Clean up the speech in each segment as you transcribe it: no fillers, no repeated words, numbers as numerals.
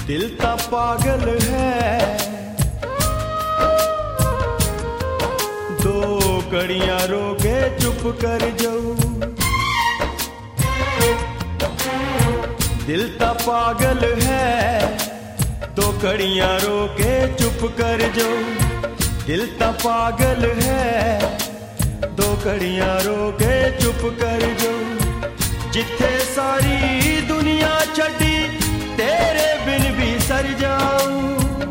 दिल ता पागल है, दो घड़ियां रोके चुप कर जाऊं। दिल ता पागल है, दो घड़ियां रोके चुप कर जाऊं। दिल ता पागल है, दो घड़ियां रोके चुप कर जाऊं। जिथे सारी दुनिया छड़ी तेरे बिन भी सर जाऊं।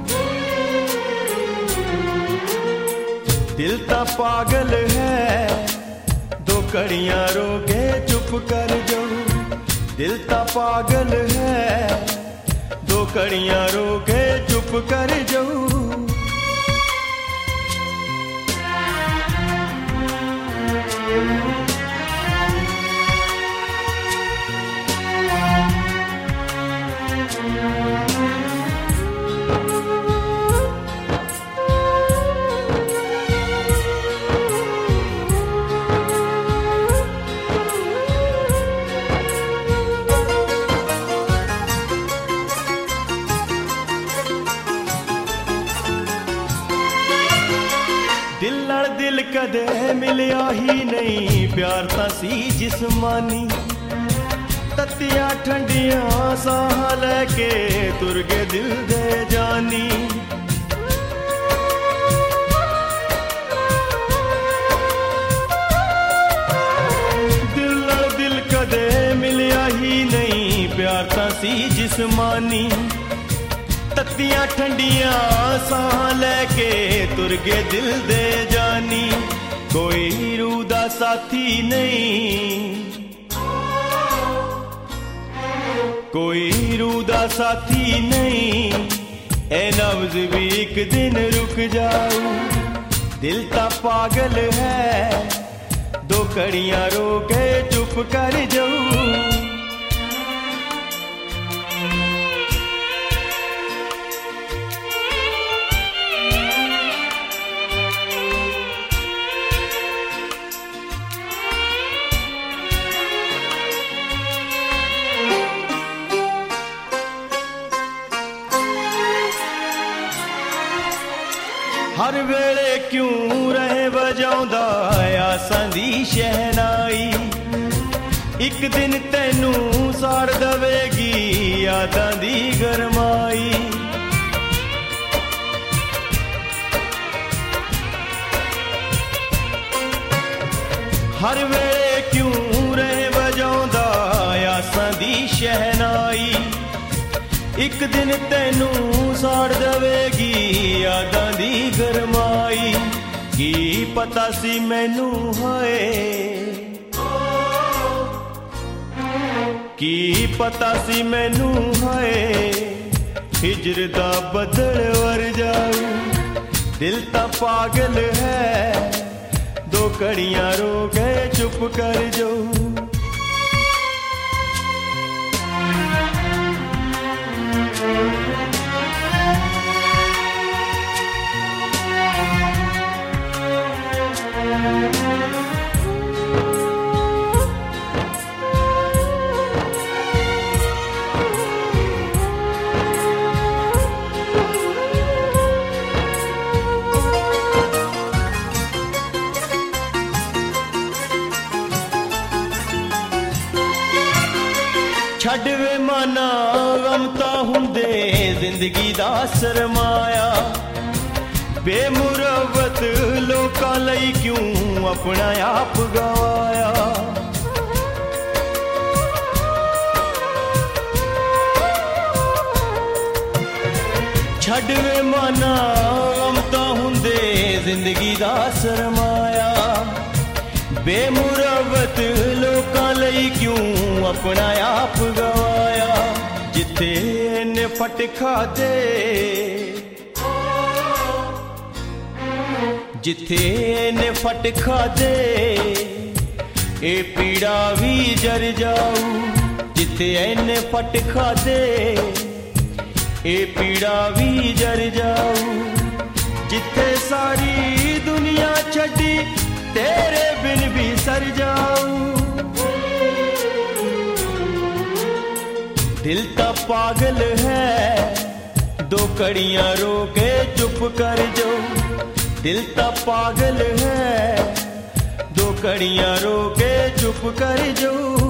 दिल ता पागल है, दो घड़ियां रोके चुप कर जाऊं। दिल ता पागल है, दो घड़ियां रोके चुप कर जाऊं। दिल नाल दिल कदे मिलिया ही नहीं, प्यार तां सी जिस्मानी। तत्तियां ठंडियां साह लैके तुर गए दिल दे जानी। दिल नाल दिल कदे मिलिया ही नहीं, प्यार तां सी जिस्मानी। तत्तियां ठंडियां साह लैके तुर गए दिल दे जानी। कोई रूह दा साथी नहीं, कोई रूह दा साथी नहीं, ए नब्ज़ भी एक दिन रुक जाऊं। दिल ता पागल है, दो घड़ियां रोके चुप कर जाऊं। हर वेले क्यों रहे बजाउंदा आसां दी शहनाई। एक दिन तैनू साड़ दवेगी यादां दी गरमाई। हर वेले क्यों रहे बजाउंदा आसां दी शहनाई। एक दिन तैनू साड़ दवेगी यादां दी गरमाई। की पता सी मैनू है, की पता सी मैनू है, हिजर दा बदल वर जाऊं। दिल ता पागल है, दो घड़ियां रोके चुप कर जाऊं। छड़ वे माना गम तां हुंदे जिंदगी दा सरमाया। बेमुरवत लोकां लई क्यों अपना आप गवाया। छड़ वे माना गम तां हुंदे जिंदगी दा सरमाया। बेमुरवत लोकां लई क्यों अपना आप गवाया। जिथे ने फट खादे, जिथे ने फट खादे, ए पीड़ा भी जर जाऊं। जिथे ने फट खादे, ए पीड़ा भी जर जाऊं। जिथे सारी दुनिया छड़ी तेरे बिन भी सर जाऊं। दिल ता पागल है, दो कड़ियां रो के चुप कर जो, दिल ता पागल है। दो कड़ियां रो के चुप कर जो।